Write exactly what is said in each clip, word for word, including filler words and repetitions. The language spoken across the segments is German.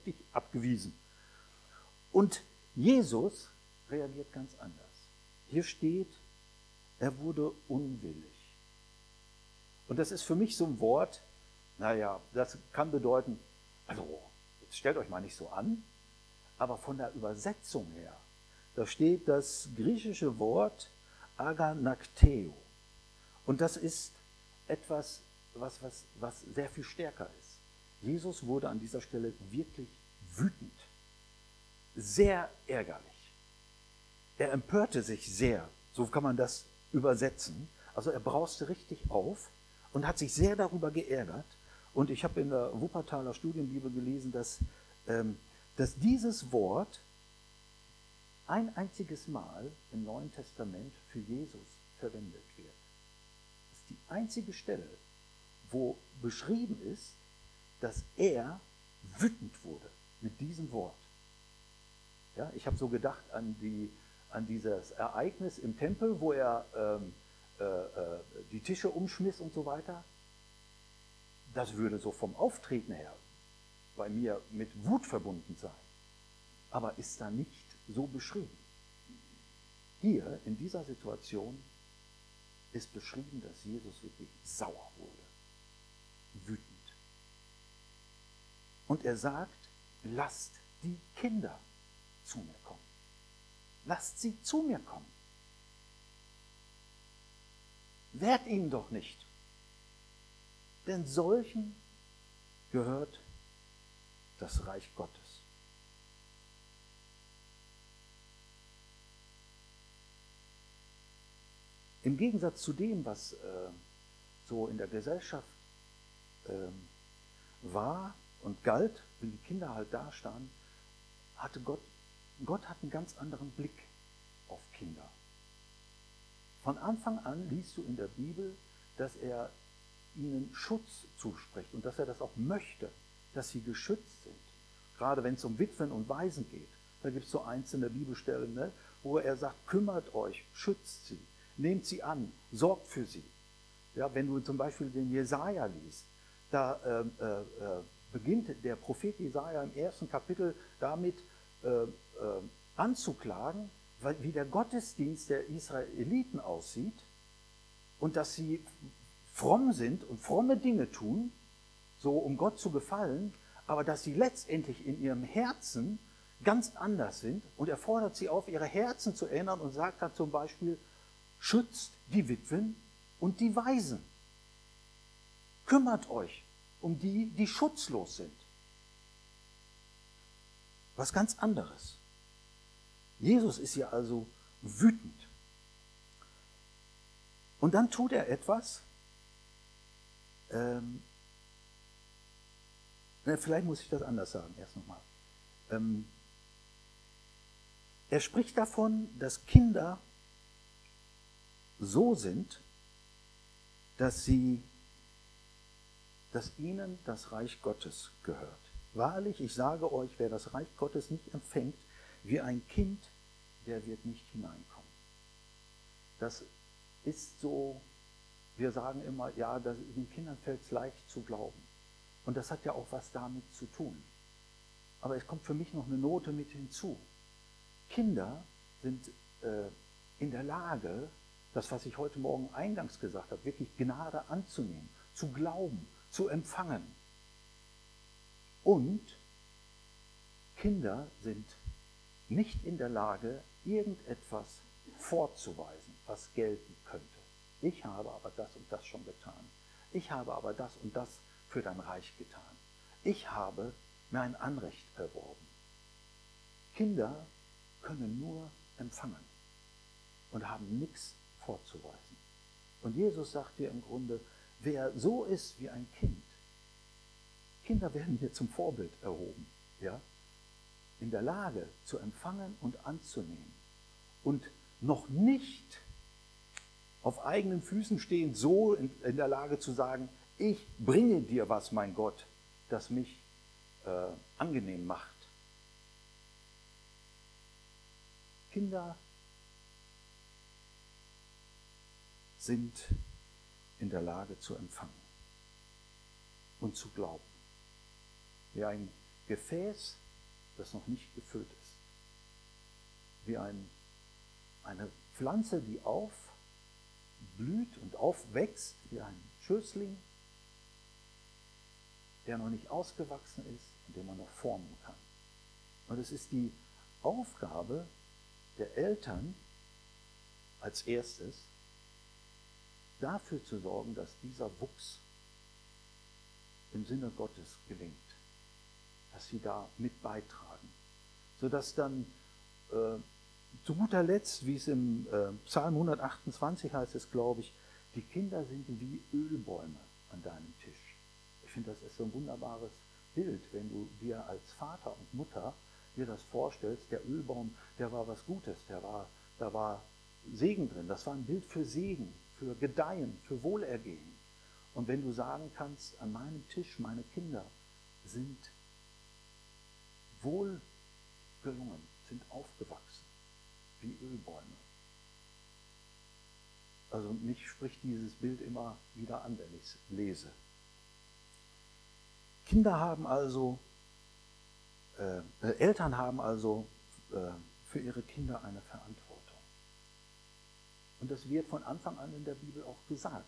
abgewiesen. Und Jesus reagiert ganz anders. Hier steht, er wurde unwillig. Und das ist für mich so ein Wort, naja, das kann bedeuten, also jetzt stellt euch mal nicht so an, aber von der Übersetzung her, da steht das griechische Wort aganakteo. Und das ist etwas, was, was, was sehr viel stärker ist. Jesus wurde an dieser Stelle wirklich wütend, sehr ärgerlich. Er empörte sich sehr, so kann man das übersetzen. Also er brauste richtig auf und hat sich sehr darüber geärgert. Und ich habe in der Wuppertaler Studienbibel gelesen, dass, ähm, dass dieses Wort ein einziges Mal im Neuen Testament für Jesus verwendet wird. Das ist die einzige Stelle, wo beschrieben ist, dass er wütend wurde mit diesem Wort. Ja, ich habe so gedacht an, die, an dieses Ereignis im Tempel, wo er ähm, äh, äh, die Tische umschmiss und so weiter. Das würde so vom Auftreten her bei mir mit Wut verbunden sein. Aber ist da nicht so beschrieben. Hier in dieser Situation ist beschrieben, dass Jesus wirklich sauer wurde, wütend. Und er sagt, lasst die Kinder zu mir kommen. Lasst sie zu mir kommen. Wehrt ihnen doch nicht. Denn solchen gehört das Reich Gottes. Im Gegensatz zu dem, was äh, so in der Gesellschaft äh, war und galt, wenn die Kinder halt da standen, hatte Gott, Gott hat einen ganz anderen Blick auf Kinder. Von Anfang an liest du in der Bibel, dass er ihnen Schutz zuspricht und dass er das auch möchte, dass sie geschützt sind. Gerade wenn es um Witwen und Waisen geht. Da gibt es so einzelne Bibelstellen, ne, wo er sagt, kümmert euch, schützt sie, nehmt sie an, sorgt für sie. Ja, wenn du zum Beispiel den Jesaja liest, da äh, äh, beginnt der Prophet Jesaja im ersten Kapitel damit äh, äh, anzuklagen, weil, wie der Gottesdienst der Israeliten aussieht und dass sie fromm sind und fromme Dinge tun, so um Gott zu gefallen, aber dass sie letztendlich in ihrem Herzen ganz anders sind. Und er fordert sie auf, ihre Herzen zu ändern und sagt dann zum Beispiel, schützt die Witwen und die Waisen. Kümmert euch um die, die schutzlos sind. Was ganz anderes. Jesus ist hier also wütend. Und dann tut er etwas, ähm, vielleicht muss ich das anders sagen, erst nochmal. Ähm, er spricht davon, dass Kinder so sind, dass sie, dass ihnen das Reich Gottes gehört. Wahrlich, ich sage euch, wer das Reich Gottes nicht empfängt, wie ein Kind, der wird nicht hineinkommen. Das ist so, wir sagen immer, ja, das, den Kindern fällt es leicht zu glauben. Und das hat ja auch was damit zu tun. Aber es kommt für mich noch eine Note mit hinzu. Kinder sind äh, in der Lage, das, was ich heute Morgen eingangs gesagt habe, wirklich Gnade anzunehmen, zu glauben, zu empfangen. Und Kinder sind nicht in der Lage, irgendetwas vorzuweisen, was gelten könnte. Ich habe aber das und das schon getan. Ich habe aber das und das für dein Reich getan. Ich habe mir ein Anrecht erworben. Kinder können nur empfangen und haben nichts vorzuweisen. Und Jesus sagt dir im Grunde, wer so ist wie ein Kind, Kinder werden hier zum Vorbild erhoben, ja, in der Lage zu empfangen und anzunehmen und noch nicht auf eigenen Füßen stehend so in, in der Lage zu sagen, ich bringe dir was, mein Gott, das mich äh, angenehm macht. Kinder sind in der Lage zu empfangen und zu glauben. Wie ein Gefäß, das noch nicht gefüllt ist. Wie ein, eine Pflanze, die aufblüht und aufwächst, wie ein Schößling, der noch nicht ausgewachsen ist und den man noch formen kann. Und es ist die Aufgabe der Eltern als erstes, dafür zu sorgen, dass dieser Wuchs im Sinne Gottes gelingt, dass sie da mit beitragen, sodass dann äh, zu guter Letzt, wie es im äh, Psalm hundertachtundzwanzig heißt es, glaube ich, die Kinder sind wie Ölbäume an deinem Tisch. Ich finde, das ist so ein wunderbares Bild, wenn du dir als Vater und Mutter dir das vorstellst, der Ölbaum, der war was Gutes, der war, da war Segen drin, das war ein Bild für Segen, für Gedeihen, für Wohlergehen. Und wenn du sagen kannst, an meinem Tisch, meine Kinder sind wohl gelungen, sind aufgewachsen, wie Ölbäume. Also mich spricht dieses Bild immer wieder an, wenn ich es lese. Kinder haben also, äh, Eltern haben also äh, für ihre Kinder eine Verantwortung. Und das wird von Anfang an in der Bibel auch gesagt.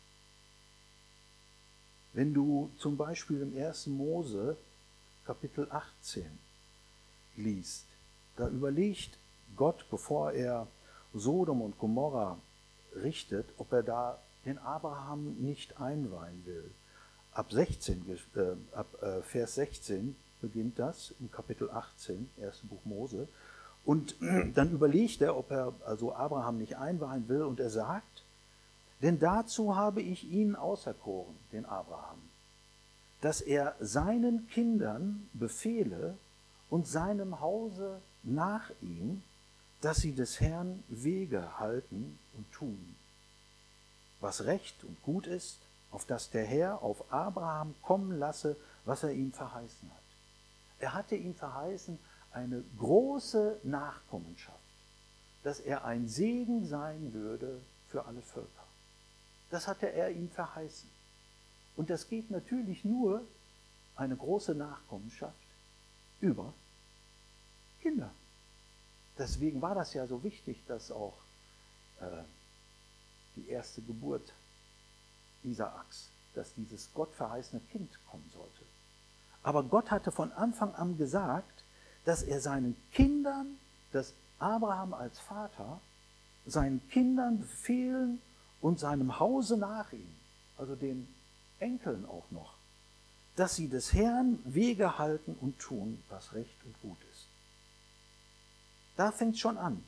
Wenn du zum Beispiel im ersten Mose Kapitel achtzehn liest, da überlegt Gott, bevor er Sodom und Gomorra richtet, ob er da den Abraham nicht einweihen will. Ab, sechzehn, äh, ab äh, Vers sechzehn beginnt das, im Kapitel achtzehn, erstes Buch Mose. Und dann überlegt er, ob er also Abraham nicht einweihen will, und er sagt, denn dazu habe ich ihn auserkoren, den Abraham, dass er seinen Kindern befehle und seinem Hause nach ihm, dass sie des Herrn Wege halten und tun, was recht und gut ist, auf dass der Herr auf Abraham kommen lasse, was er ihm verheißen hat. Er hatte ihm verheißen eine große Nachkommenschaft, dass er ein Segen sein würde für alle Völker. Das hatte er ihm verheißen. Und das geht natürlich nur, eine große Nachkommenschaft, über Kinder. Deswegen war das ja so wichtig, dass auch äh, die erste Geburt Isaaks, dass dieses Gott verheißene Kind kommen sollte. Aber Gott hatte von Anfang an gesagt, dass er seinen Kindern, dass Abraham als Vater, seinen Kindern befehlen und seinem Hause nach ihm, also den Enkeln auch noch, dass sie des Herrn Wege halten und tun, was recht und gut ist. Da fängt es schon an.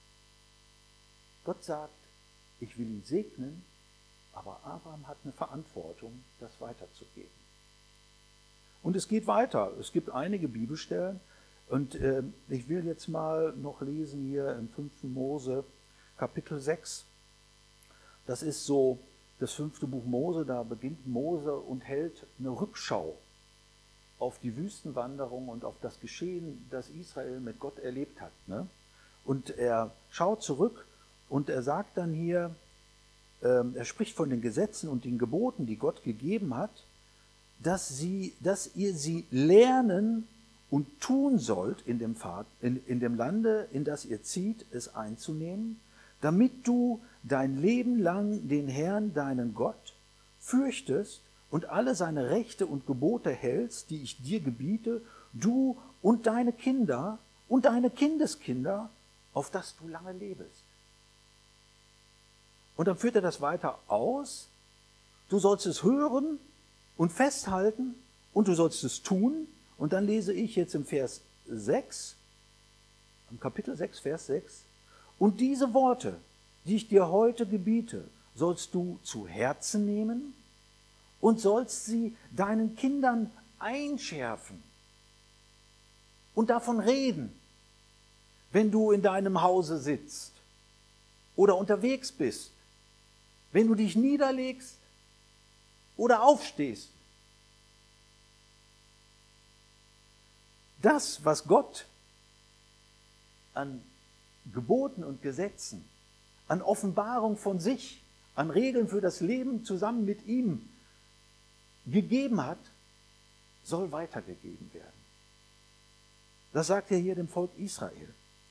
Gott sagt, ich will ihn segnen, aber Abraham hat eine Verantwortung, das weiterzugeben. Und es geht weiter. Es gibt einige Bibelstellen, und äh, ich will jetzt mal noch lesen hier im fünften Mose, Kapitel sechs. Das ist so das fünfte Buch Mose, da beginnt Mose und hält eine Rückschau auf die Wüstenwanderung und auf das Geschehen, das Israel mit Gott erlebt hat. Ne? Und er schaut zurück und er sagt dann hier, äh, er spricht von den Gesetzen und den Geboten, die Gott gegeben hat, dass, sie, dass ihr sie lernen und tun sollt in dem, Pfad, in, in dem Lande, in das ihr zieht, es einzunehmen, damit du dein Leben lang den Herrn, deinen Gott, fürchtest und alle seine Rechte und Gebote hältst, die ich dir gebiete, du und deine Kinder und deine Kindeskinder, auf dass du lange lebest. Und dann führt er das weiter aus. Du sollst es hören und festhalten und du sollst es tun. Und dann lese ich jetzt im Vers sechs, im Kapitel sechs, Vers sechs, und diese Worte, die ich dir heute gebiete, sollst du zu Herzen nehmen und sollst sie deinen Kindern einschärfen und davon reden, wenn du in deinem Hause sitzt oder unterwegs bist, wenn du dich niederlegst oder aufstehst. Das, was Gott an Geboten und Gesetzen, an Offenbarung von sich, an Regeln für das Leben zusammen mit ihm gegeben hat, soll weitergegeben werden. Das sagt er hier dem Volk Israel.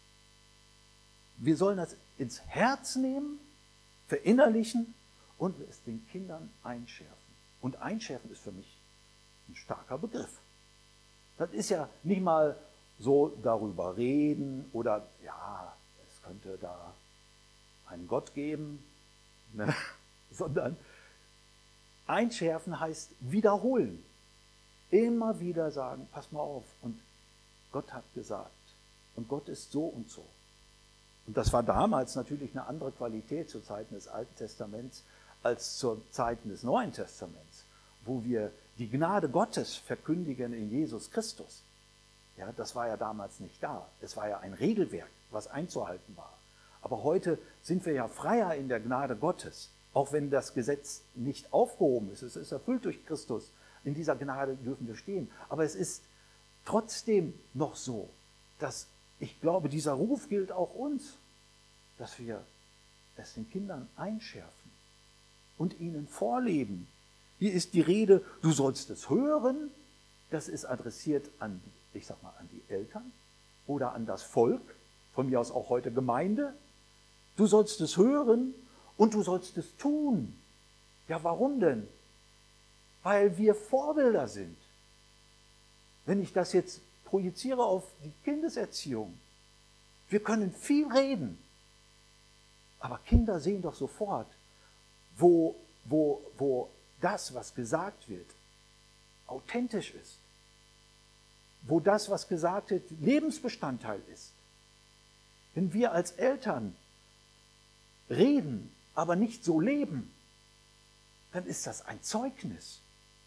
Wir sollen das ins Herz nehmen, verinnerlichen und es den Kindern einschärfen. Und einschärfen ist für mich ein starker Begriff. Das ist ja nicht mal so darüber reden oder ja, es könnte da einen Gott geben, ne? Sondern einschärfen heißt wiederholen. Immer wieder sagen, pass mal auf, und Gott hat gesagt und Gott ist so und so. Und das war damals natürlich eine andere Qualität zu Zeiten des Alten Testaments als zu Zeiten des Neuen Testaments, wo wir die Gnade Gottes verkündigen in Jesus Christus. Ja, das war ja damals nicht da. Es war ja ein Regelwerk, was einzuhalten war. Aber heute sind wir ja freier in der Gnade Gottes, auch wenn das Gesetz nicht aufgehoben ist. Es ist erfüllt durch Christus. In dieser Gnade dürfen wir stehen. Aber es ist trotzdem noch so, dass ich glaube, dieser Ruf gilt auch uns, dass wir es den Kindern einschärfen und ihnen vorleben. Hier ist die Rede, du sollst es hören. Das ist adressiert an, ich sag mal, an die Eltern oder an das Volk, von mir aus auch heute Gemeinde. Du sollst es hören und du sollst es tun. Ja, warum denn? Weil wir Vorbilder sind. Wenn ich das jetzt projiziere auf die Kindeserziehung, wir können viel reden, aber Kinder sehen doch sofort, wo, wo, wo das, was gesagt wird, authentisch ist, wo das, was gesagt wird, Lebensbestandteil ist. Wenn wir als Eltern reden, aber nicht so leben, dann ist das ein Zeugnis.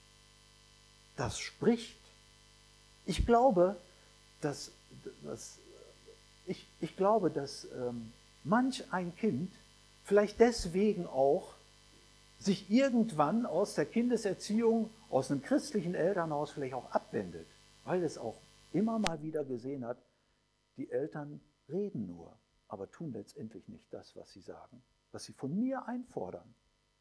Das spricht. Ich glaube, dass, dass, ich, ich glaube, dass ähm, manch ein Kind vielleicht deswegen auch sich irgendwann aus der Kindeserziehung, aus einem christlichen Elternhaus vielleicht auch abwendet, weil es auch immer mal wieder gesehen hat, die Eltern reden nur, aber tun letztendlich nicht das, was sie sagen, was sie von mir einfordern.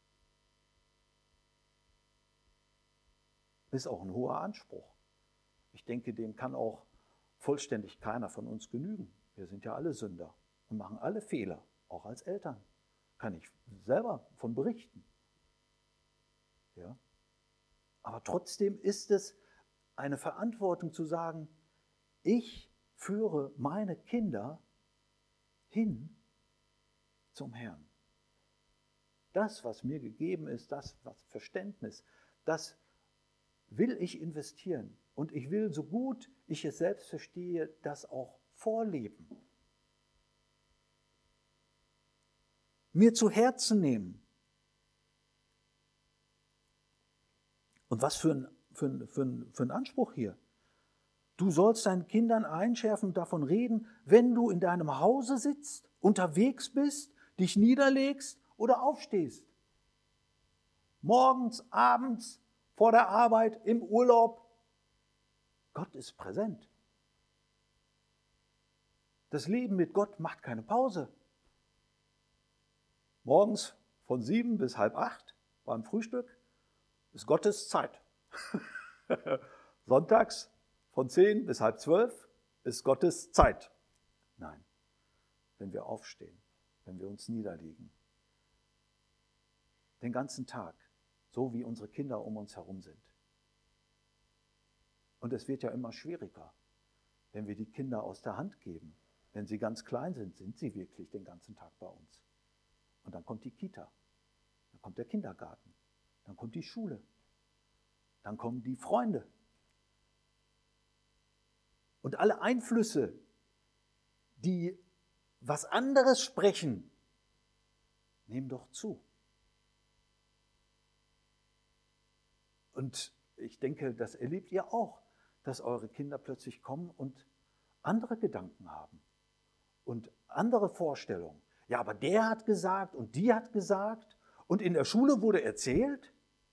Ist auch ein hoher Anspruch. Ich denke, dem kann auch vollständig keiner von uns genügen. Wir sind ja alle Sünder und machen alle Fehler, auch als Eltern. Kann ich selber von berichten. Ja? Aber trotzdem ist es eine Verantwortung zu sagen, ich führe meine Kinder hin zum Herrn. Das, was mir gegeben ist, das was Verständnis, das will ich investieren. Und ich will, so gut ich es selbst verstehe, das auch vorleben. Mir zu Herzen nehmen. Und was für ein, für ein, für ein, für ein Anspruch hier. Du sollst deinen Kindern einschärfen und davon reden, wenn du in deinem Hause sitzt, unterwegs bist, dich niederlegst oder aufstehst. Morgens, abends, vor der Arbeit, im Urlaub. Gott ist präsent. Das Leben mit Gott macht keine Pause. Morgens von sieben bis halb acht beim Frühstück ist Gottes Zeit. Sonntags von zehn bis halb zwölf ist Gottes Zeit. Nein, wenn wir aufstehen, wenn wir uns niederlegen, den ganzen Tag, so wie unsere Kinder um uns herum sind. Und es wird ja immer schwieriger, wenn wir die Kinder aus der Hand geben. Wenn sie ganz klein sind, sind sie wirklich den ganzen Tag bei uns. Und dann kommt die Kita, dann kommt der Kindergarten, dann kommt die Schule, dann kommen die Freunde. Und alle Einflüsse, die was anderes sprechen, nehmen doch zu. Und ich denke, das erlebt ihr auch, dass eure Kinder plötzlich kommen und andere Gedanken haben und andere Vorstellungen. Ja, aber der hat gesagt und die hat gesagt und in der Schule wurde erzählt.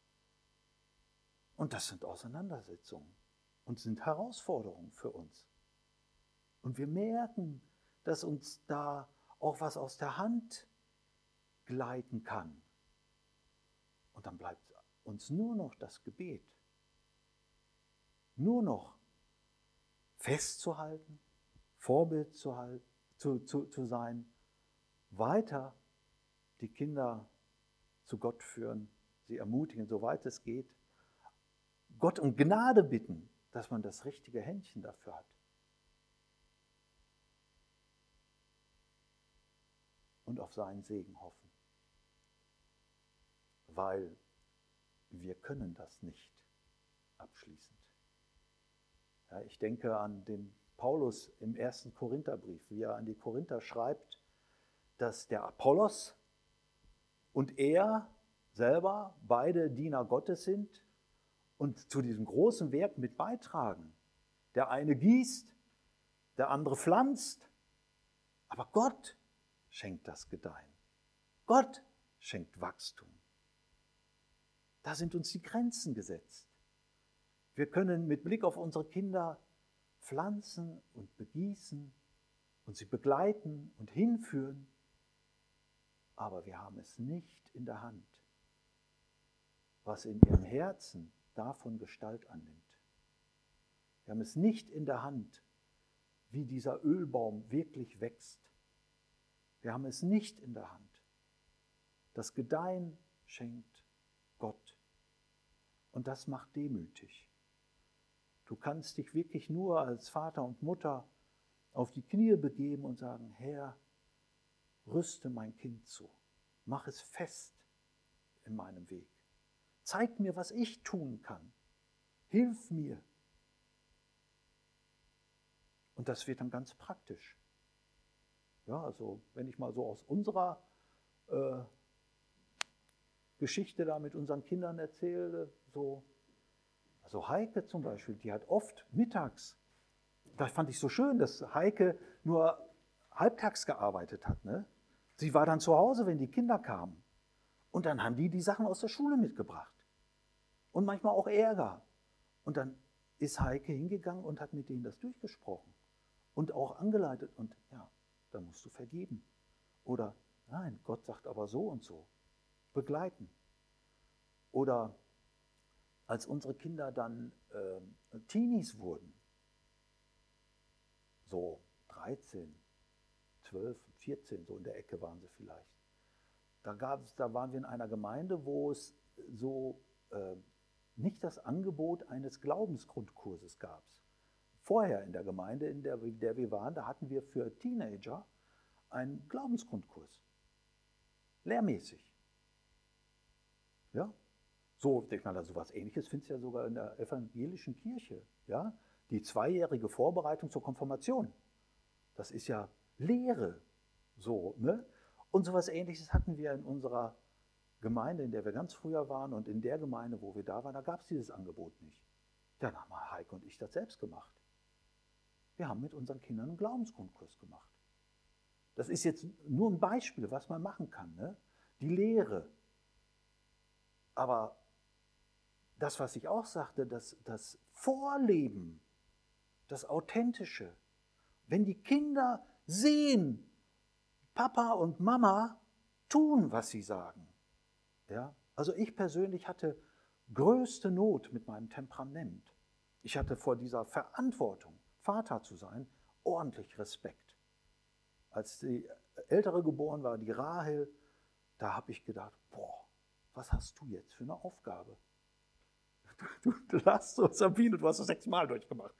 Und das sind Auseinandersetzungen und sind Herausforderungen für uns. Und wir merken, dass uns da auch was aus der Hand gleiten kann. Und dann bleibt uns nur noch das Gebet. Nur noch festzuhalten, Vorbild zu, halten, zu, zu, zu sein, weiter die Kinder zu Gott führen, sie ermutigen, soweit es geht, Gott um Gnade bitten, dass man das richtige Händchen dafür hat. Und auf seinen Segen hoffen. Weil wir können das nicht abschließend. Ja, ich denke an den Paulus im ersten Korintherbrief, wie er an die Korinther schreibt, dass der Apollos und er selber beide Diener Gottes sind und zu diesem großen Werk mit beitragen. Der eine gießt, der andere pflanzt, aber Gott schenkt das Gedeihen. Gott schenkt Wachstum. Da sind uns die Grenzen gesetzt. Wir können mit Blick auf unsere Kinder pflanzen und begießen und sie begleiten und hinführen, aber wir haben es nicht in der Hand, was in ihrem Herzen davon Gestalt annimmt. Wir haben es nicht in der Hand, wie dieser Ölbaum wirklich wächst. Wir haben es nicht in der Hand. Das Gedeihen schenkt Gott. Und das macht demütig. Du kannst dich wirklich nur als Vater und Mutter auf die Knie begeben und sagen, Herr, rüste mein Kind zu. Mach es fest in meinem Weg. Zeig mir, was ich tun kann. Hilf mir. Und das wird dann ganz praktisch. Ja, also wenn ich mal so aus unserer äh, Geschichte da mit unseren Kindern erzähle, so, also Heike zum Beispiel, die hat oft mittags, das fand ich so schön, dass Heike nur halbtags gearbeitet hat. Ne? Sie war dann zu Hause, wenn die Kinder kamen. Und dann haben die die Sachen aus der Schule mitgebracht. Und manchmal auch Ärger. Und dann ist Heike hingegangen und hat mit denen das durchgesprochen. Und auch angeleitet. Und ja, da musst du vergeben. Oder nein, Gott sagt aber so und so. Begleiten. Oder als unsere Kinder dann äh, Teenies wurden, so dreizehn, zwölf, vierzehn, so in der Ecke waren sie vielleicht. Da, gab's, da waren wir in einer Gemeinde, wo es so äh, nicht das Angebot eines Glaubensgrundkurses gab. Vorher in der Gemeinde, in der, in der wir waren, da hatten wir für Teenager einen Glaubensgrundkurs. Lehrmäßig. Ja? So, ich meine, sowas Ähnliches findest du ja sogar in der evangelischen Kirche. Ja? Die zweijährige Vorbereitung zur Konfirmation. Das ist ja Lehre. So, ne? Und sowas Ähnliches hatten wir in unserer Gemeinde, in der wir ganz früher waren, und in der Gemeinde, wo wir da waren, da gab es dieses Angebot nicht. Dann haben Heike und ich das selbst gemacht. Wir haben mit unseren Kindern einen Glaubensgrundkurs gemacht. Das ist jetzt nur ein Beispiel, was man machen kann. Ne? Die Lehre. Aber das, was ich auch sagte, das, das Vorleben, das Authentische, wenn die Kinder sehen, Papa und Mama tun, was sie sagen. Ja? Also ich persönlich hatte größte Not mit meinem Temperament. Ich hatte vor dieser Verantwortung, Vater zu sein, ordentlich Respekt. Als die Ältere geboren war, die Rahel, da habe ich gedacht, boah, was hast du jetzt für eine Aufgabe? Du, du lachst so, Sabine, du hast das sechsmal durchgemacht.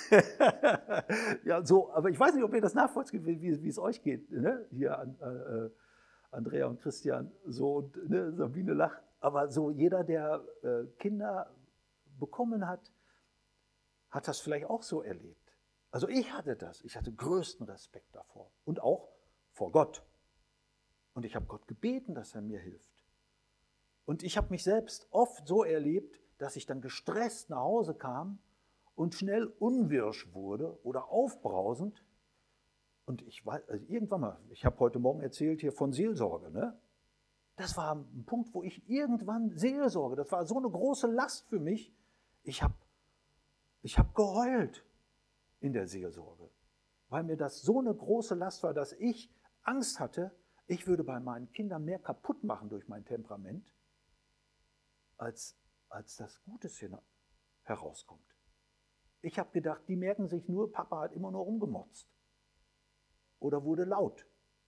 Ja, so, aber ich weiß nicht, ob ihr das nachvollziehen, wie, wie es euch geht, ne? Hier an äh, Andrea und Christian, so, und, ne? Sabine lacht. Aber so jeder, der äh, Kinder bekommen hat, hat das vielleicht auch so erlebt. Also ich hatte das, ich hatte größten Respekt davor und auch vor Gott. Und ich habe Gott gebeten, dass er mir hilft. Und ich habe mich selbst oft so erlebt, dass ich dann gestresst nach Hause kam und schnell unwirsch wurde oder aufbrausend. Und ich war, also irgendwann mal, ich habe heute Morgen erzählt hier von Seelsorge, ne? Das war ein Punkt, wo ich irgendwann Seelsorge, das war so eine große Last für mich. Ich habe ich hab geheult in der Seelsorge, weil mir das so eine große Last war, dass ich Angst hatte, ich würde bei meinen Kindern mehr kaputt machen durch mein Temperament, als als das Gutes hier herauskommt. Ich habe gedacht, die merken sich nur, Papa hat immer nur rumgemotzt oder wurde laut.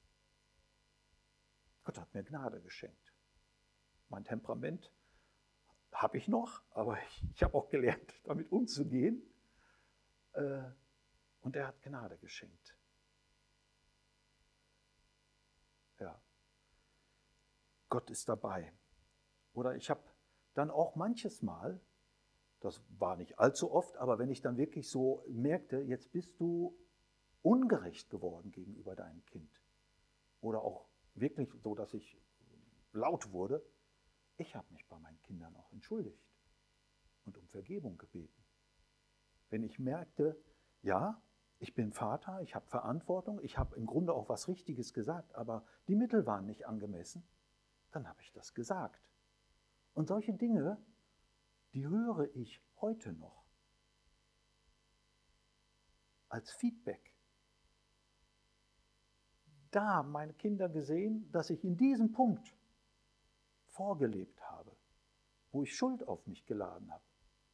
Gott hat mir Gnade geschenkt. Mein Temperament habe ich noch, aber ich, ich habe auch gelernt, damit umzugehen. Äh, und er hat Gnade geschenkt. Ja. Gott ist dabei. Oder ich habe dann auch manches Mal, das war nicht allzu oft, aber wenn ich dann wirklich so merkte, jetzt bist du ungerecht geworden gegenüber deinem Kind. Oder auch wirklich so, dass ich laut wurde. Ich habe mich bei meinen Kindern auch entschuldigt und um Vergebung gebeten. Wenn ich merkte, ja, ich bin Vater, ich habe Verantwortung, ich habe im Grunde auch was Richtiges gesagt, aber die Mittel waren nicht angemessen, dann habe ich das gesagt. Und solche Dinge, die höre ich heute noch als Feedback. Da haben meine Kinder gesehen, dass ich in diesem Punkt vorgelebt habe, wo ich Schuld auf mich geladen habe.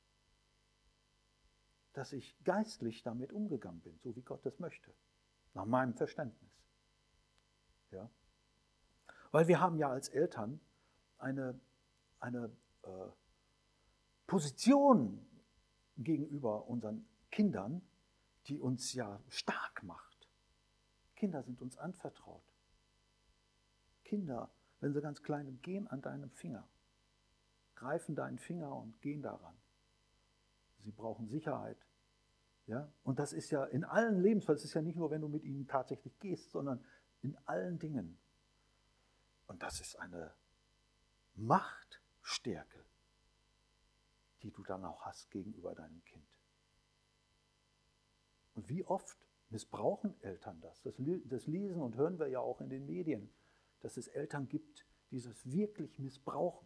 Dass ich geistlich damit umgegangen bin, so wie Gott es möchte, nach meinem Verständnis. Ja? Weil wir haben ja als Eltern eine, eine äh, Position gegenüber unseren Kindern, die uns ja stark macht. Kinder sind uns anvertraut. Kinder, wenn sie ganz klein sind, gehen an deinem Finger, greifen deinen Finger und gehen daran. Sie brauchen Sicherheit. Ja? Und das ist ja in allen Lebensfällen, es ist ja nicht nur, wenn du mit ihnen tatsächlich gehst, sondern in allen Dingen. Und das ist eine Machtstärke, die du dann auch hast gegenüber deinem Kind. Und wie oft missbrauchen Eltern das? Das, das lesen und hören wir ja auch in den Medien, dass es Eltern gibt, die das wirklich missbrauchen.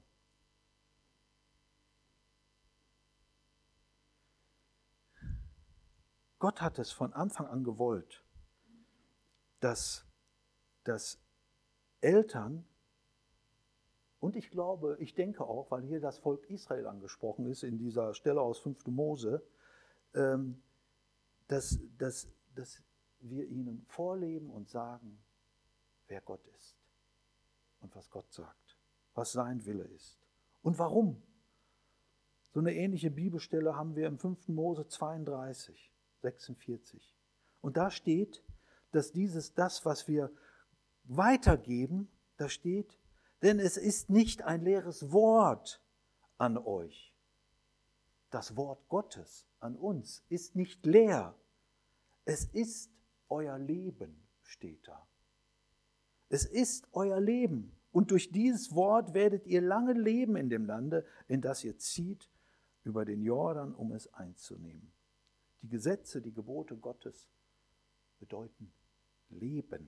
Gott hat es von Anfang an gewollt, dass, dass Eltern, und ich glaube, ich denke auch, weil hier das Volk Israel angesprochen ist, in dieser Stelle aus fünften Mose, ähm, dass, dass, dass wir ihnen vorleben und sagen, wer Gott ist und was Gott sagt, was sein Wille ist und warum. So eine ähnliche Bibelstelle haben wir im fünften Mose zweiunddreißig, sechsundvierzig. Und da steht, dass dieses, das, was wir weitergeben, da steht, denn es ist nicht ein leeres Wort an euch. Das Wort Gottes an uns ist nicht leer. Es ist euer Leben, steht da. Es ist euer Leben. Und durch dieses Wort werdet ihr lange leben in dem Lande, in das ihr zieht, über den Jordan, um es einzunehmen. Die Gesetze, die Gebote Gottes bedeuten Leben.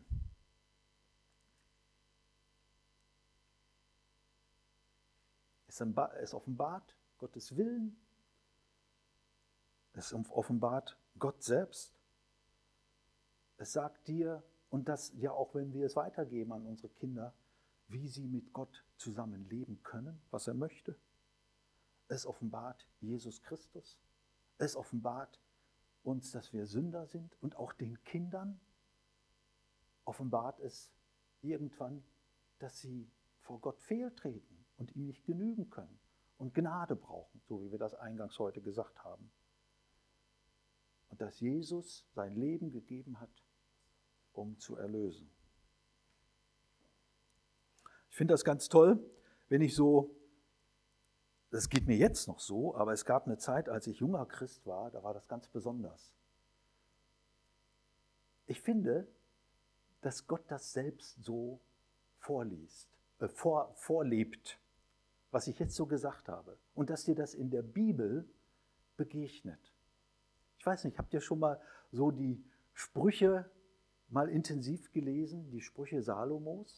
Es offenbart Gottes Willen. Es offenbart Gott selbst. Es sagt dir, und das ja auch, wenn wir es weitergeben an unsere Kinder, wie sie mit Gott zusammen leben können, was er möchte. Es offenbart Jesus Christus. Es offenbart uns, dass wir Sünder sind, und auch den Kindern offenbart es irgendwann, dass sie vor Gott fehltreten und ihm nicht genügen können und Gnade brauchen, so wie wir das eingangs heute gesagt haben. Und dass Jesus sein Leben gegeben hat, um zu erlösen. Ich finde das ganz toll, wenn ich so, das geht mir jetzt noch so, aber es gab eine Zeit, als ich junger Christ war, da war das ganz besonders. Ich finde, dass Gott das selbst so vorliest, äh, vor, vorlebt, was ich jetzt so gesagt habe. Und dass dir das in der Bibel begegnet. Ich weiß nicht, habt ihr schon mal so die Sprüche mal intensiv gelesen, die Sprüche Salomos?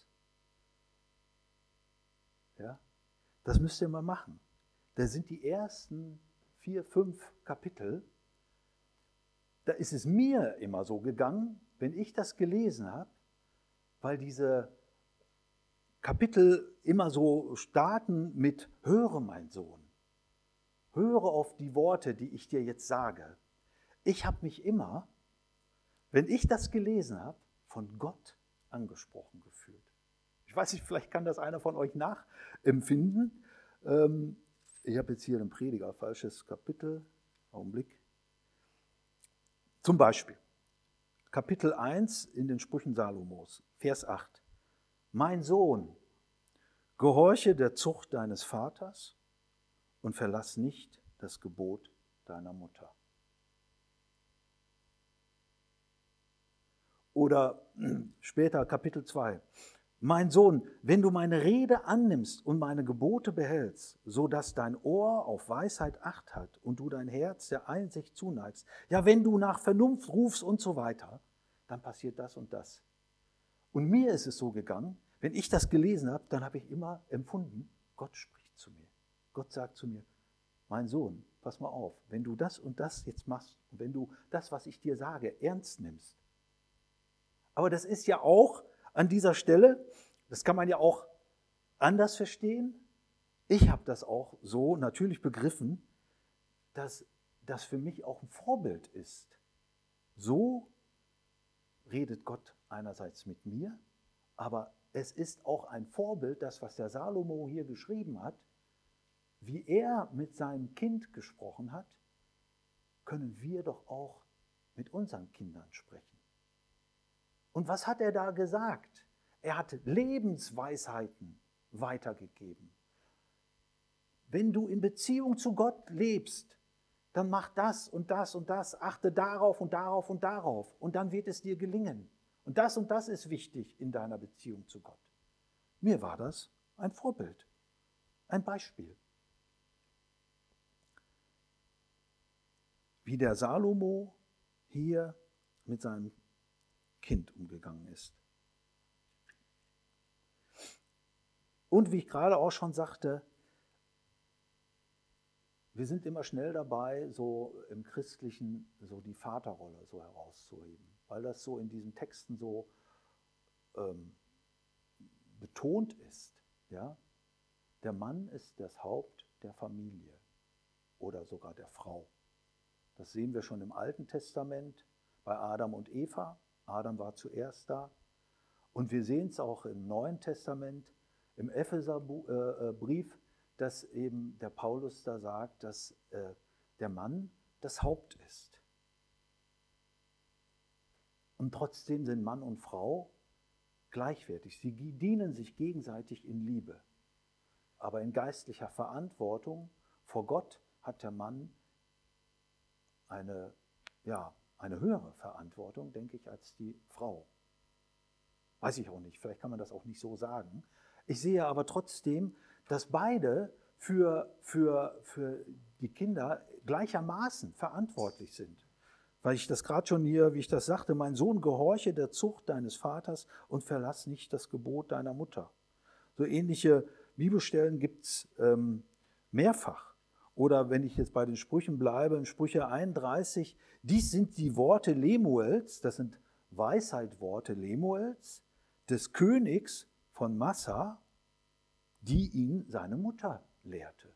Ja, das müsst ihr mal machen. Da sind die ersten vier, fünf Kapitel. Da ist es mir immer so gegangen, wenn ich das gelesen habe, weil diese Kapitel immer so starten mit: Höre, mein Sohn, höre auf die Worte, die ich dir jetzt sage. ich habe mich immer, wenn ich das gelesen habe, von Gott angesprochen gefühlt. Ich weiß nicht, vielleicht kann das einer von euch nachempfinden. Ähm, ich habe jetzt hier einen Prediger, falsches Kapitel, Augenblick. Zum Beispiel, Kapitel eins in den Sprüchen Salomos, Vers acht. Mein Sohn, gehorche der Zucht deines Vaters und verlass nicht das Gebot deiner Mutter. Oder später Kapitel zwei. Mein Sohn, wenn du meine Rede annimmst und meine Gebote behältst, so dass dein Ohr auf Weisheit Acht hat und du dein Herz der Einsicht zuneigst, ja, wenn du nach Vernunft rufst und so weiter, dann passiert das und das. Und mir ist es so gegangen, wenn ich das gelesen habe, dann habe ich immer empfunden, Gott spricht zu mir. Gott sagt zu mir, mein Sohn, pass mal auf, wenn du das und das jetzt machst und wenn du das, was ich dir sage, ernst nimmst. Aber das ist ja auch an dieser Stelle, das kann man ja auch anders verstehen. Ich habe das auch so natürlich begriffen, dass das für mich auch ein Vorbild ist. So redet Gott einerseits mit mir, aber es ist auch ein Vorbild, das, was der Salomo hier geschrieben hat, wie er mit seinem Kind gesprochen hat, können wir doch auch mit unseren Kindern sprechen. Und was hat er da gesagt? Er hat Lebensweisheiten weitergegeben. Wenn du in Beziehung zu Gott lebst, dann mach das und das und das, achte darauf und darauf und darauf und dann wird es dir gelingen. Und das und das ist wichtig in deiner Beziehung zu Gott. Mir war das ein Vorbild, ein Beispiel. Wie der Salomo hier mit seinem Kind umgegangen ist. Und wie ich gerade auch schon sagte, wir sind immer schnell dabei, so im Christlichen so die Vaterrolle so herauszuheben, weil das so in diesen Texten so ähm, betont ist. Ja? Der Mann ist das Haupt der Familie oder sogar der Frau. Das sehen wir schon im Alten Testament bei Adam und Eva. Adam war zuerst da. Und wir sehen es auch im Neuen Testament, im Epheserbrief, dass eben der Paulus da sagt, dass äh, der Mann das Haupt ist. Und trotzdem sind Mann und Frau gleichwertig. Sie dienen sich gegenseitig in Liebe. Aber in geistlicher Verantwortung vor Gott hat der Mann eine, ja, eine höhere Verantwortung, denke ich, als die Frau. Weiß ich auch nicht, vielleicht kann man das auch nicht so sagen. Ich sehe aber trotzdem, dass beide für, für, für die Kinder gleichermaßen verantwortlich sind. Weil ich das gerade schon hier, wie ich das sagte, mein Sohn, gehorche der Zucht deines Vaters und verlass nicht das Gebot deiner Mutter. So ähnliche Bibelstellen gibt es ähm, mehrfach. Oder wenn ich jetzt bei den Sprüchen bleibe, in Sprüche einunddreißig, dies sind die Worte Lemuels, das sind Weisheitworte Lemuels, des Königs von Massa, die ihn seine Mutter lehrte.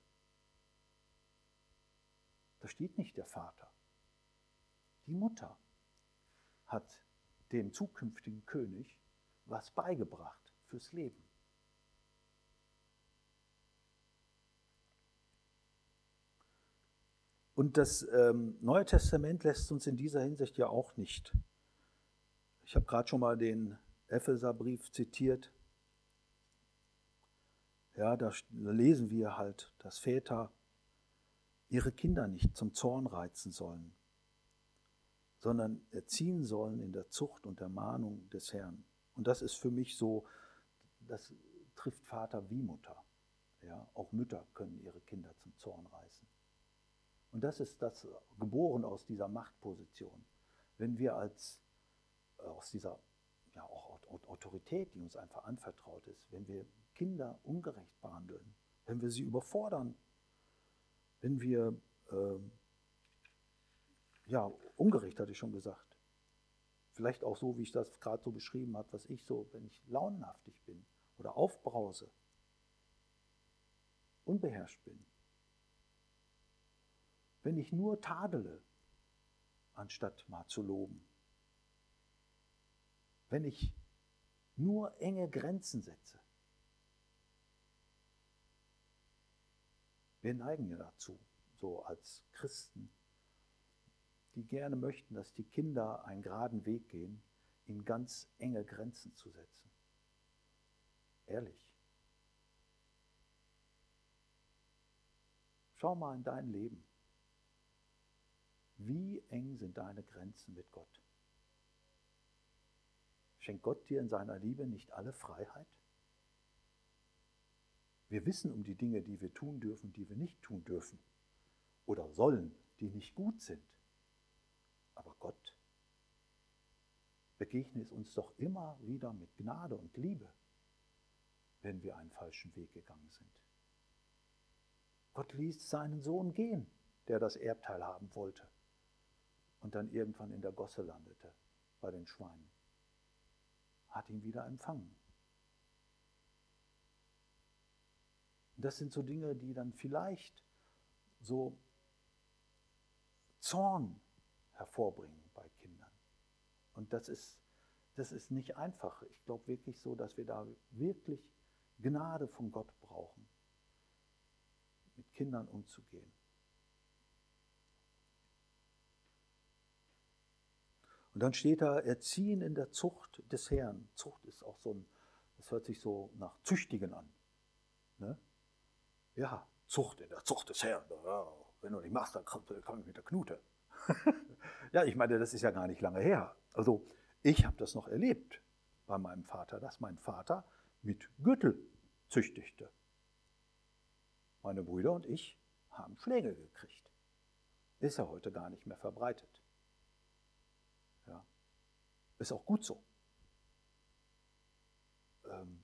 Da steht nicht der Vater. Die Mutter hat dem zukünftigen König was beigebracht fürs Leben. Und das ähm, Neue Testament lässt uns in dieser Hinsicht ja auch nicht. Ich habe gerade schon mal den Epheserbrief zitiert. Ja, da lesen wir halt, dass Väter ihre Kinder nicht zum Zorn reizen sollen, sondern erziehen sollen in der Zucht und der Mahnung des Herrn. Und das ist für mich so, das trifft Vater wie Mutter. Ja, auch Mütter können ihre Kinder zum Zorn reißen. Und das ist das, geboren aus dieser Machtposition. Wenn wir als, aus dieser ja, auch Autorität, die uns einfach anvertraut ist, wenn wir Kinder ungerecht behandeln, wenn wir sie überfordern, wenn wir, äh, ja, ungerecht hatte ich schon gesagt, vielleicht auch so, wie ich das gerade so beschrieben habe, was ich so, wenn ich launenhaftig bin oder aufbrause, unbeherrscht bin, wenn ich nur tadele, anstatt mal zu loben. Wenn ich nur enge Grenzen setze. Wir neigen ja dazu, so als Christen, die gerne möchten, dass die Kinder einen geraden Weg gehen, ihnen ganz enge Grenzen zu setzen. Ehrlich. Schau mal in dein Leben. Wie eng sind deine Grenzen mit Gott? Schenkt Gott dir in seiner Liebe nicht alle Freiheit? Wir wissen um die Dinge, die wir tun dürfen, die wir nicht tun dürfen oder sollen, die nicht gut sind. Aber Gott begegnet uns doch immer wieder mit Gnade und Liebe, wenn wir einen falschen Weg gegangen sind. Gott ließ seinen Sohn gehen, der das Erbteil haben wollte und dann irgendwann in der Gosse landete bei den Schweinen. Hat ihn wieder empfangen. Und das sind so Dinge, die dann vielleicht so Zorn hervorbringen bei Kindern. Und das ist, das ist nicht einfach. Ich glaube wirklich so, dass wir da wirklich Gnade von Gott brauchen, mit Kindern umzugehen. Und dann steht da, erziehen in der Zucht des Herrn. Zucht ist auch so ein, das hört sich so nach Züchtigen an. Ne? Ja, Zucht in der Zucht des Herrn. Ja, wenn du nicht machst, dann komm ich mit der Knute. Ja, ich meine, das ist ja gar nicht lange her. Also ich habe das noch erlebt bei meinem Vater, dass mein Vater mit Gürtel züchtigte. Meine Brüder und ich haben Schläge gekriegt. Ist ja heute gar nicht mehr verbreitet. Ja. Ist auch gut so. Ähm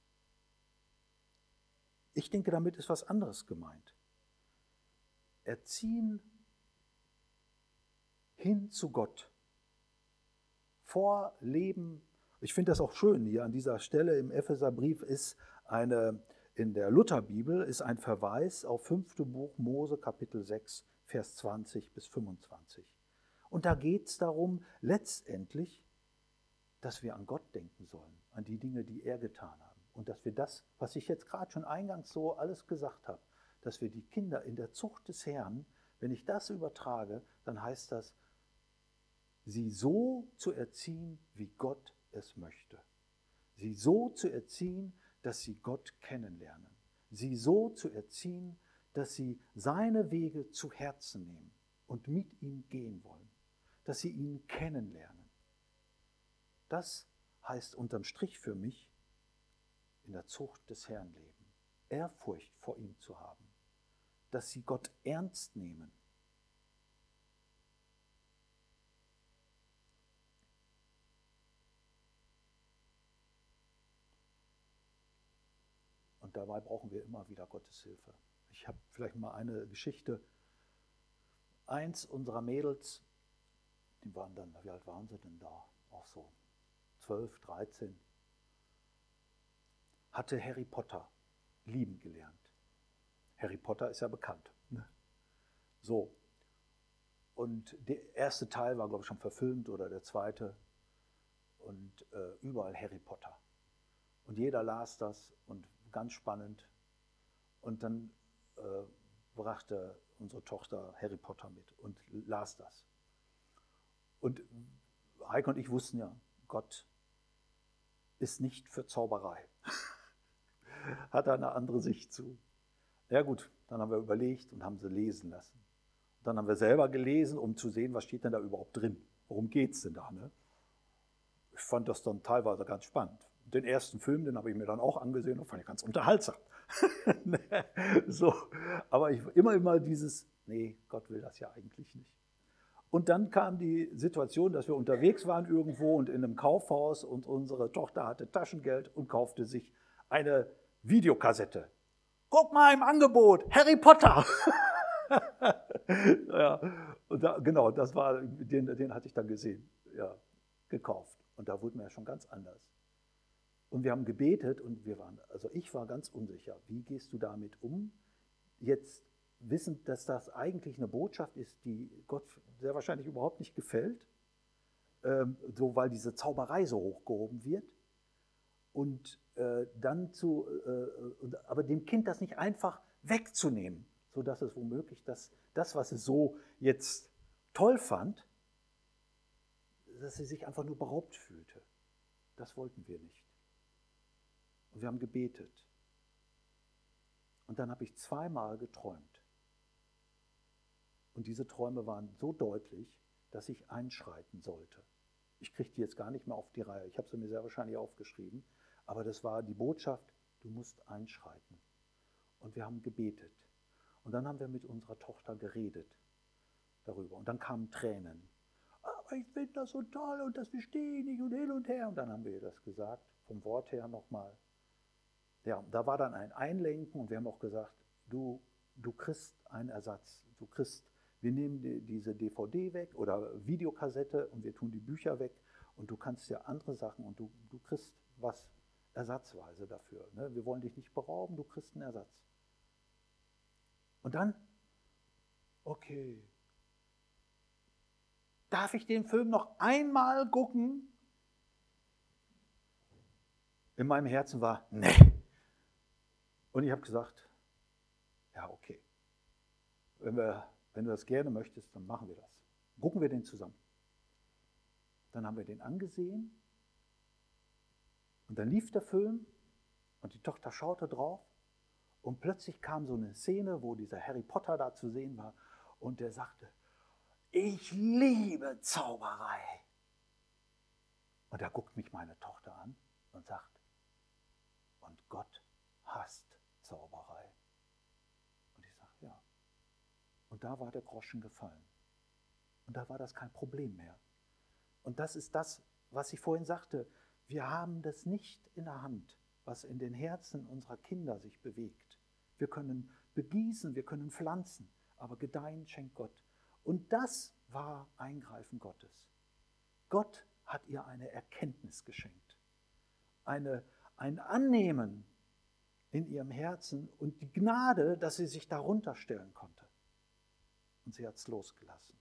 ich denke, damit ist was anderes gemeint. Erziehen hin zu Gott. Vorleben. Ich finde das auch schön, hier an dieser Stelle im Epheserbrief ist eine, in der Lutherbibel ist ein Verweis auf fünfte Buch Mose, Kapitel sechs, Vers zwanzig bis fünfundzwanzig. Und da geht es darum, letztendlich, dass wir an Gott denken sollen, an die Dinge, die er getan hat. Und dass wir das, was ich jetzt gerade schon eingangs so alles gesagt habe, dass wir die Kinder in der Zucht des Herrn, wenn ich das übertrage, dann heißt das, sie so zu erziehen, wie Gott es möchte. Sie so zu erziehen, dass sie Gott kennenlernen. Sie so zu erziehen, dass sie seine Wege zu Herzen nehmen und mit ihm gehen wollen. Dass sie ihn kennenlernen. Das heißt unterm Strich für mich, in der Zucht des Herrn leben. Ehrfurcht vor ihm zu haben. Dass sie Gott ernst nehmen. Und dabei brauchen wir immer wieder Gottes Hilfe. Ich habe vielleicht mal eine Geschichte. Eins unserer Mädels, die waren dann, wie alt waren sie denn da? Auch so zwölf, dreizehn. Hatte Harry Potter lieben gelernt. Harry Potter ist ja bekannt. Ne? So. Und der erste Teil war, glaube ich, schon verfilmt oder der zweite. Und äh, überall Harry Potter. Und jeder las das und ganz spannend. Und dann äh, brachte unsere Tochter Harry Potter mit und las das. Und Heike und ich wussten ja, Gott ist nicht für Zauberei. Hat er eine andere Sicht zu. Ja gut, dann haben wir überlegt und haben sie lesen lassen. Und dann haben wir selber gelesen, um zu sehen, was steht denn da überhaupt drin. Worum geht es denn da? Ne? Ich fand das dann teilweise ganz spannend. Den ersten Film, den habe ich mir dann auch angesehen und fand ich ganz unterhaltsam. So, aber ich, immer, immer dieses, nee, Gott will das ja eigentlich nicht. Und dann kam die Situation, dass wir unterwegs waren irgendwo und in einem Kaufhaus und unsere Tochter hatte Taschengeld und kaufte sich eine Videokassette. Guck mal im Angebot, Harry Potter. Ja, und da, genau, das war, den, den hatte ich dann gesehen, ja, gekauft. Und da wurde mir ja schon ganz anders. Und wir haben gebetet und wir waren, also ich war ganz unsicher, wie gehst du damit um? Jetzt wissend, dass das eigentlich eine Botschaft ist, die Gott sehr wahrscheinlich überhaupt nicht gefällt, ähm, so weil diese Zauberei so hochgehoben wird. Und äh, dann zu, äh, aber dem Kind das nicht einfach wegzunehmen, sodass es womöglich das, das, was es so jetzt toll fand, dass sie sich einfach nur beraubt fühlte. Das wollten wir nicht. Und wir haben gebetet. Und dann habe ich zweimal geträumt. Und diese Träume waren so deutlich, dass ich einschreiten sollte. Ich kriege die jetzt gar nicht mehr auf die Reihe. Ich habe sie mir sehr wahrscheinlich aufgeschrieben. Aber das war die Botschaft, du musst einschreiten. Und wir haben gebetet. Und dann haben wir mit unserer Tochter geredet darüber. Und dann kamen Tränen. Aber ich finde das so toll und das verstehe ich nicht und hin und her. Und dann haben wir ihr das gesagt, vom Wort her nochmal. Ja, da war dann ein Einlenken und wir haben auch gesagt, du, du kriegst einen Ersatz. Du kriegst, wir nehmen die, diese D V D weg oder Videokassette und wir tun die Bücher weg und du kannst ja andere Sachen und du, du kriegst was ersatzweise dafür. Ne? Wir wollen dich nicht berauben, du kriegst einen Ersatz. Und dann, okay, darf ich den Film noch einmal gucken? In meinem Herzen war, nee. Und ich habe gesagt, ja, okay. Wenn, wir, wenn du das gerne möchtest, dann machen wir das. Gucken wir den zusammen. Dann haben wir den angesehen und dann lief der Film und die Tochter schaute drauf und plötzlich kam so eine Szene, wo dieser Harry Potter da zu sehen war und der sagte, ich liebe Zauberei. Und da guckt mich meine Tochter an und sagt, und Gott hasst Zauberei. Und ich sage, ja. Und da war der Groschen gefallen. Und da war das kein Problem mehr. Und das ist das, was ich vorhin sagte. Wir haben das nicht in der Hand, was in den Herzen unserer Kinder sich bewegt. Wir können begießen, wir können pflanzen, aber gedeihen schenkt Gott. Und das war Eingreifen Gottes. Gott hat ihr eine Erkenntnis geschenkt, eine, ein Annehmen in ihrem Herzen und die Gnade, dass sie sich darunter stellen konnte. Und sie hat es losgelassen.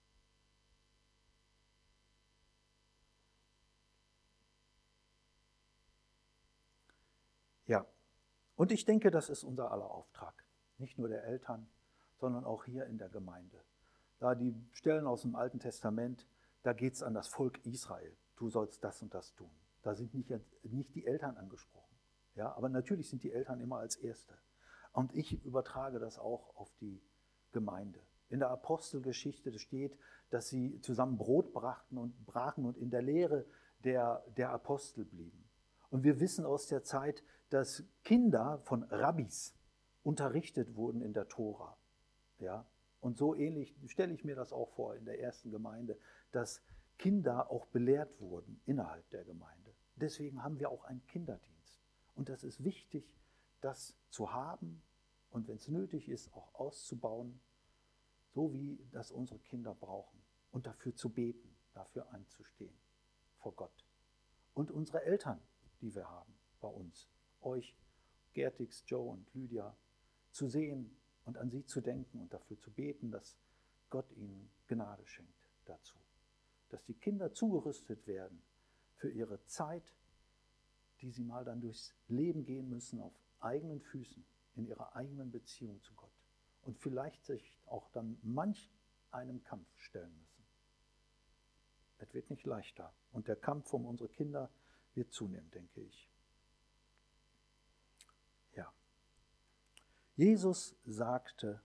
Ja, und ich denke, das ist unser aller Auftrag. Nicht nur der Eltern, sondern auch hier in der Gemeinde. Da die Stellen aus dem Alten Testament, da geht es an das Volk Israel. Du sollst das und das tun. Da sind nicht, nicht die Eltern angesprochen. Ja, aber natürlich sind die Eltern immer als Erste. Und ich übertrage das auch auf die Gemeinde. In der Apostelgeschichte steht, dass sie zusammen Brot brachten und brachen und in der Lehre der, der Apostel blieben. Und wir wissen aus der Zeit, dass Kinder von Rabbis unterrichtet wurden in der Tora. Ja? Und so ähnlich stelle ich mir das auch vor in der ersten Gemeinde, dass Kinder auch belehrt wurden innerhalb der Gemeinde. Deswegen haben wir auch einen Kinderdienst. Und das ist wichtig, das zu haben und wenn es nötig ist, auch auszubauen, so wie das unsere Kinder brauchen. Und dafür zu beten, dafür einzustehen vor Gott. Und unsere Eltern, die wir haben bei uns, euch, Gertix, Joe und Lydia, zu sehen und an sie zu denken und dafür zu beten, dass Gott ihnen Gnade schenkt dazu. Dass die Kinder zugerüstet werden für ihre Zeit, die sie mal dann durchs Leben gehen müssen auf eigenen Füßen, in ihrer eigenen Beziehung zu Gott. Und vielleicht sich auch dann manch einem Kampf stellen müssen. Es wird nicht leichter. Und der Kampf um unsere Kinder wird zunehmen, denke ich. Ja. Jesus sagte,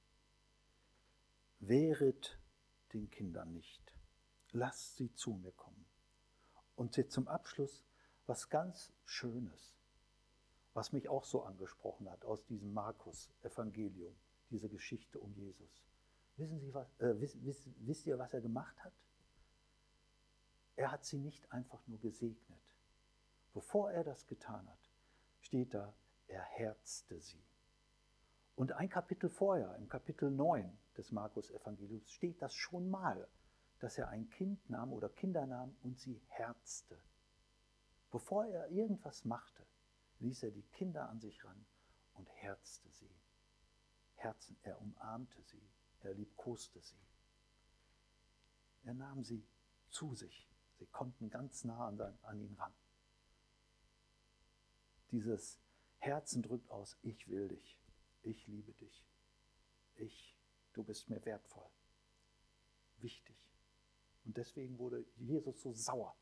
wehret den Kindern nicht. Lasst sie zu mir kommen. Und jetzt zum Abschluss was ganz Schönes, was mich auch so angesprochen hat aus diesem Markus-Evangelium, diese Geschichte um Jesus. Wissen Sie, was, äh, wisst, wisst, wisst ihr, was er gemacht hat? Er hat sie nicht einfach nur gesegnet. Bevor er das getan hat, steht da, er herzte sie. Und ein Kapitel vorher, im Kapitel neun des Markus-Evangeliums, steht das schon mal, dass er ein Kind nahm oder Kinder nahm und sie herzte. Bevor er irgendwas machte, ließ er die Kinder an sich ran und herzte sie. Herzen. Er umarmte sie, er liebkoste sie. Er nahm sie zu sich. Sie konnten ganz nah an, an ihn ran. Dieses Herzen drückt aus, ich will dich, ich liebe dich, ich, du bist mir wertvoll, wichtig. Und deswegen wurde Jesus so sauer.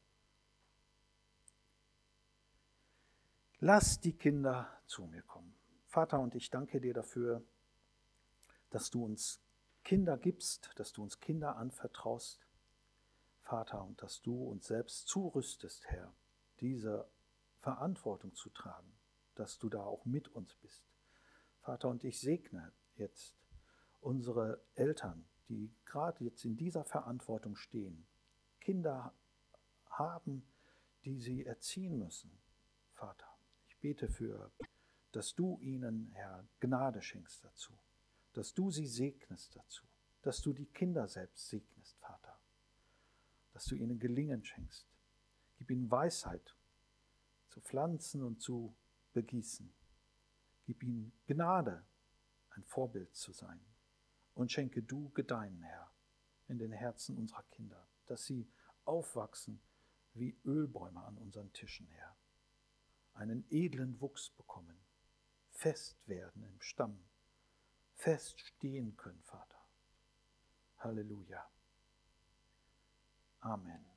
Lass die Kinder zu mir kommen. Vater, und ich danke dir dafür, dass du uns Kinder gibst, dass du uns Kinder anvertraust, Vater, und dass du uns selbst zurüstest, Herr, diese Verantwortung zu tragen, dass du da auch mit uns bist. Vater, und ich segne jetzt unsere Eltern, die gerade jetzt in dieser Verantwortung stehen, Kinder haben, die sie erziehen müssen, Vater. Ich bete für, dass du ihnen, Herr, Gnade schenkst dazu, dass du sie segnest dazu, dass du die Kinder selbst segnest, Vater, dass du ihnen Gelingen schenkst. Gib ihnen Weisheit zu pflanzen und zu begießen. Gib ihnen Gnade, ein Vorbild zu sein. Und schenke du Gedeihen, Herr, in den Herzen unserer Kinder, dass sie aufwachsen wie Ölbäume an unseren Tischen, Herr. Einen edlen Wuchs bekommen, fest werden im Stamm, fest stehen können, Vater. Halleluja. Amen.